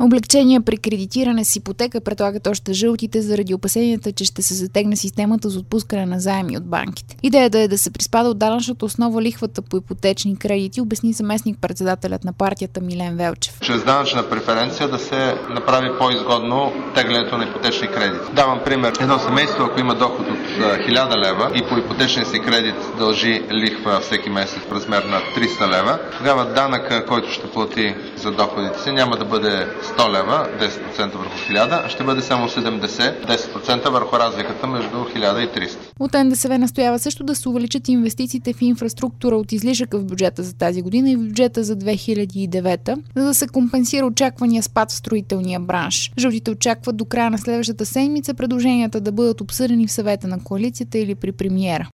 Облегчение при кредитиране с ипотека предлагат още жълтите заради опасенията, че ще се затегне системата за отпускане на заеми от банките. Идеята е да се приспада от данъчната основа лихвата по ипотечни кредити, обясни заместник-председателят на партията Милен Велчев. Чрез данъчна преференция да се направи по-изгодно теглянето на ипотечни кредити. Давам пример. Едно семейство, ако има доход от 1000 лева и по ипотечния си кредит дължи лихва всеки месец в размер на 300 лева, тогава данъка, който ще плати за доходите си, няма да бъде 100 лева, 10% върху 1000, а ще бъде само 70, 10% върху разликата между 1000 и 300. От НДСВ настоява също да се увеличат инвестициите в инфраструктура от излишъка в бюджета за тази година и в бюджета за 2009, за да се компенсира очаквания спад в строителния бранш. Жълтите очакват до края на следващата седмица предложенията да бъдат обсъдени в съвета на коалицията или при премиера.